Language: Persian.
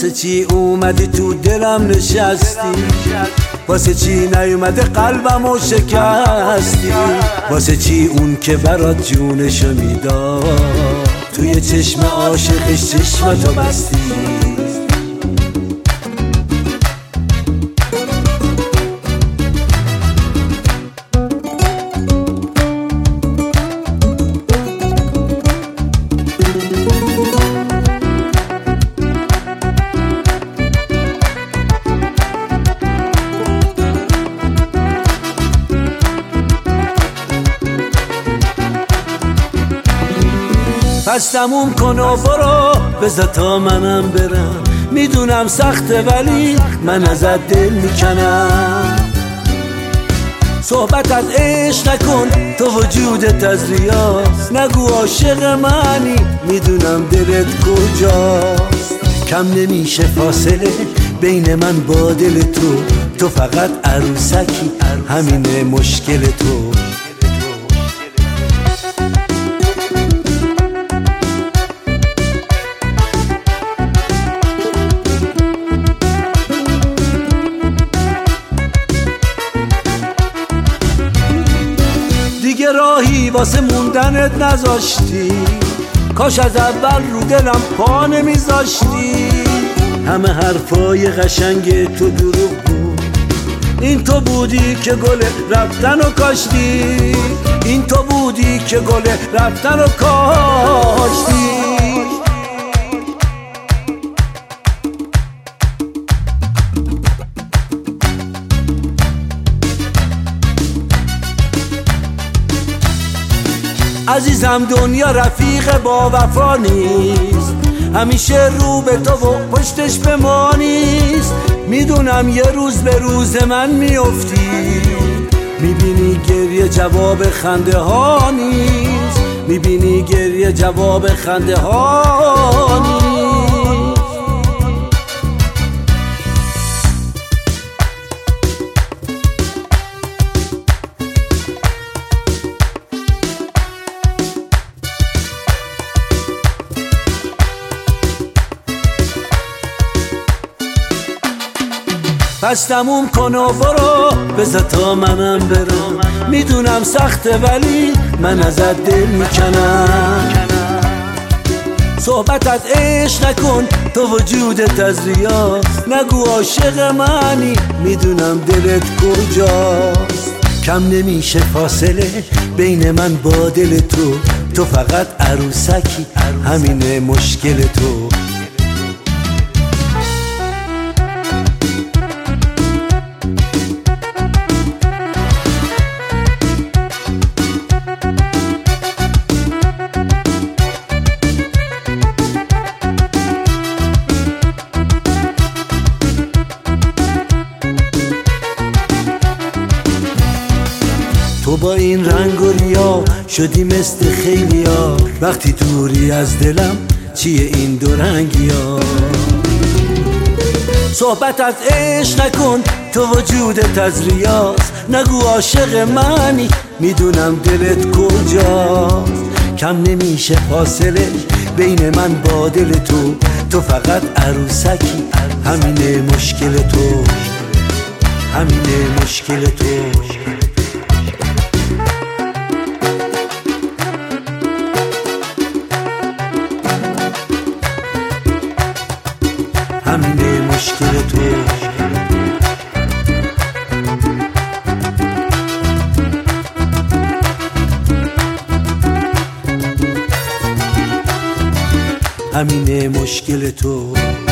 واسه چی اومدی تو دلم نشستی، واسه چی نیومده قلبمو شکستی، واسه چی اون که برات جونشو میداد توی چشم عاشقش چشمتو بستی. پس تموم کن و برو بذار تا منم برم، میدونم سخته ولی من ازت دل میکنم. صحبت از عشق نکن تو وجودت از ریاست، نگو عاشق منی میدونم دلت کجاست. کم نمیشه فاصله بین من با دل تو، تو فقط عروسکی همینه مشکل تو. دیگه راهی واسه موندنت نذاشتی، کاش از اول رو دلم پا نمیذاشتی. همه حرفای قشنگ تو دروغ بود، این تو بودی که گل رفتن و کاشتی، این تو بودی که گل رفتن و کاشتی. عزیزم دنیا رفیق با وفا نیست، همیشه رو به تو و پشتش به ما نیست. میدونم یه روز به روز من میافتی، میبینی گریه جواب خنده ها نیست، میبینی گریه جواب خنده ها نیست. پس تموم کن و برو بذار تا منم برم، میدونم سخته ولی من ازت دل میکنم. صحبت از عشق نکن تو وجودت از ریاست، نگو عاشق منی میدونم دلت کجاست. کم نمیشه فاصله بین من با دل تو، تو فقط عروسکی همینه مشکل تو. تو با این رنگ و ریا شدی مثل خیلیا، وقتی دوری از دلم چیه این دو رنگیا. صحبت از عشق نکن تو وجودت از ریاست، نگو عاشق منی میدونم دلت کجاست. کم نمیشه فاصله بین من با دل تو، تو فقط عروسکی همینه مشکل تو، همینه مشکل تو. همینه مشکل تو. همینه مشکل تو.